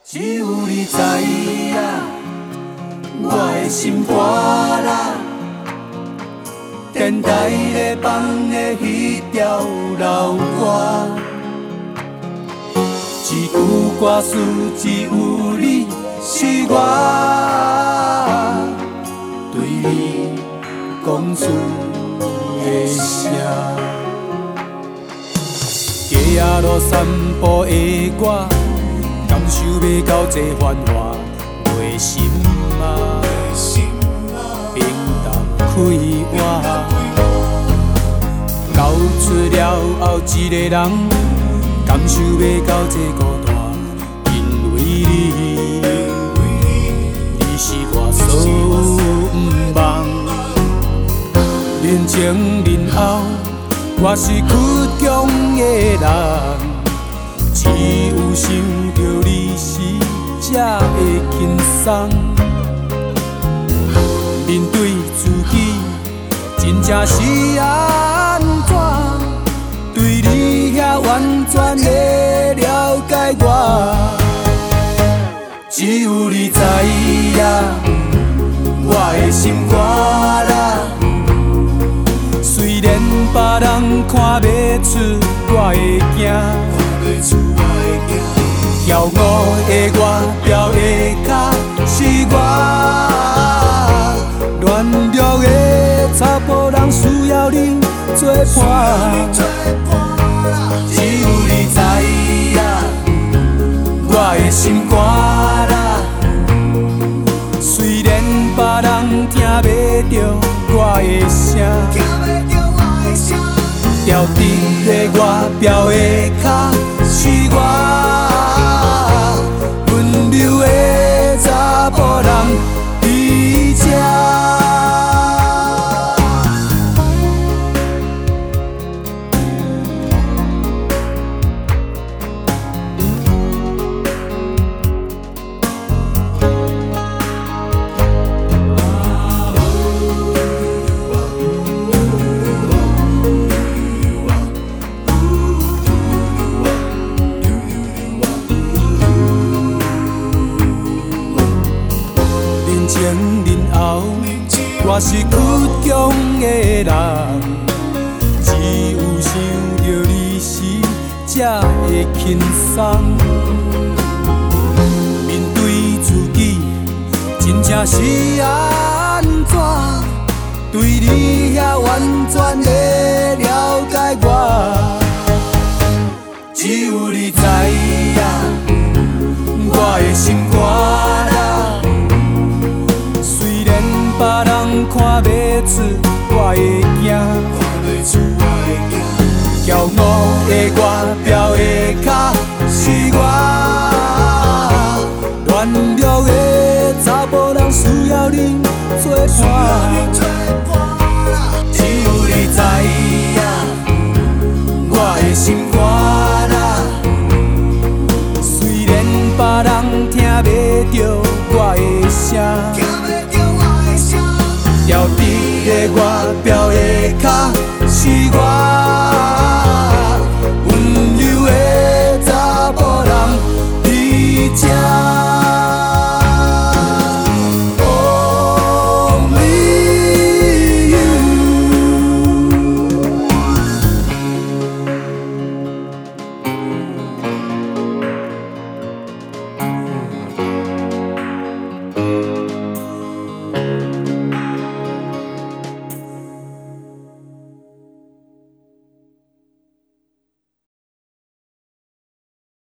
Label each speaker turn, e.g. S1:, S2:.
S1: 只有你知影，我的心肝啦。电台咧放的迄条老歌，一句歌词只有你是我对你讲出的声。街仔路散步的我，感受要到这繁华袂心啊，平淡快活。交出了后，一个人感受要到这孤单，因为你是我所不忘。人前人后，我是倔强的人。只有想到你时，才会轻松。面对自己，真正是安怎？对你遐完全的了解我，只有你知影我的心肝啦。虽然别人看不出我会惊。骄傲的我，标的脚是我，软弱的查甫人需要你作伴。只有你知影我的心肝啦。虽然别人听不到我的声，调直的我，标的脚是我，温柔的查甫人伫这。我是倔强的人，只有想到你时，才会轻松。面对自己，真正是安怎？对你遐完全的了解我，只有你知影我的心肝啦。别人看不出我会惊，骄傲的我，标的脚是我，软弱的查甫人需要你作伴。只有你知影我的心肝啦。虽然别人听不到我的声。调直的我，标的脚是我。